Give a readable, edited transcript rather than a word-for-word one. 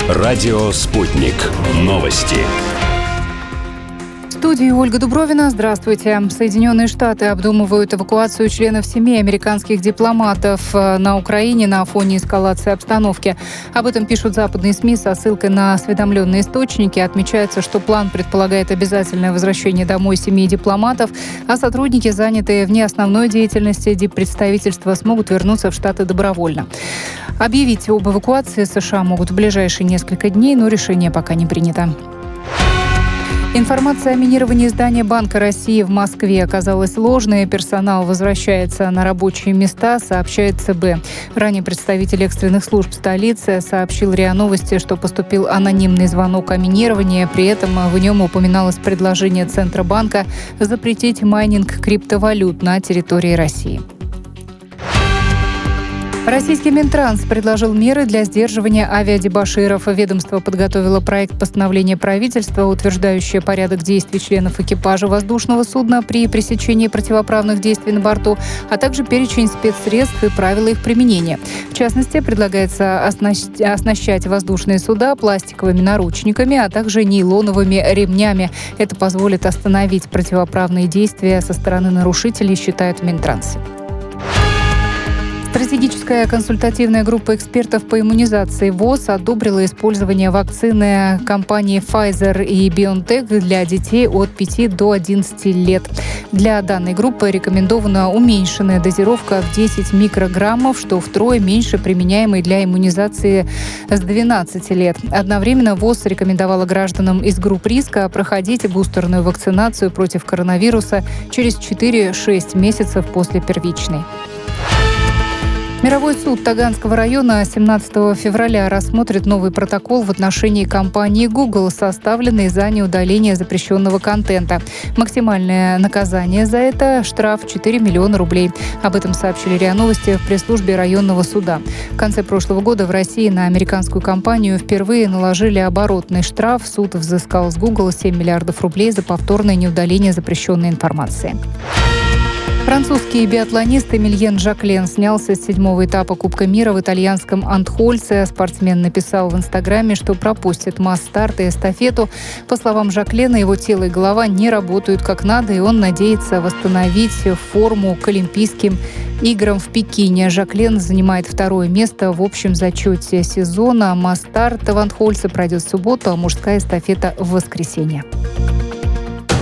Радио «Спутник». Новости. В студии Ольга Дубровина. Здравствуйте. Соединенные Штаты обдумывают эвакуацию членов семей американских дипломатов на Украине на фоне эскалации обстановки. Об этом пишут западные СМИ со ссылкой на осведомленные источники. Отмечается, что план предполагает обязательное возвращение домой семей дипломатов, а сотрудники, занятые вне основной деятельности диппредставительства, смогут вернуться в Штаты добровольно. Объявить об эвакуации США могут в ближайшие несколько дней, но решение пока не принято. Информация о минировании здания Банка России в Москве оказалась ложной. Персонал возвращается на рабочие места, сообщает ЦБ. Ранее представитель экстренных служб столицы сообщил РИА Новости, что поступил анонимный звонок о минировании. При этом в нем упоминалось предложение Центробанка запретить майнинг криптовалют на территории России. Российский Минтранс предложил меры для сдерживания авиадебоширов. Ведомство подготовило проект постановления правительства, утверждающее порядок действий членов экипажа воздушного судна при пресечении противоправных действий на борту, а также перечень спецсредств и правила их применения. В частности, предлагается оснащать воздушные суда пластиковыми наручниками, а также нейлоновыми ремнями. Это позволит остановить противоправные действия со стороны нарушителей, считают в Минтрансе. Стратегическая консультативная группа экспертов по иммунизации ВОЗ одобрила использование вакцины компании Pfizer и BioNTech для детей от 5 до 11 лет. Для данной группы рекомендована уменьшенная дозировка в 10 микрограммов, что втрое меньше применяемой для иммунизации с 12 лет. Одновременно ВОЗ рекомендовала гражданам из групп риска проходить бустерную вакцинацию против коронавируса через 4-6 месяцев после первичной. Мировой суд Таганского района 17 февраля рассмотрит новый протокол в отношении компании Google, составленный за неудаление запрещенного контента. Максимальное наказание за это – штраф 4 миллиона рублей. Об этом сообщили РИА Новости в пресс-службе районного суда. В конце прошлого года в России на американскую компанию впервые наложили оборотный штраф. Суд взыскал с Google 7 миллиардов рублей за повторное неудаление запрещенной информации. Французский биатлонист Эмильен Жаклен снялся с 7-го этапа Кубка мира в итальянском Антхольце. Спортсмен написал в Инстаграме, что пропустит масс-старт и эстафету. По словам Жаклена, его тело и голова не работают как надо, и он надеется восстановить форму к Олимпийским играм в Пекине. Жаклен занимает 2-е место в общем зачете сезона. Масс-старт в Антхольце пройдет в субботу, а мужская эстафета в воскресенье.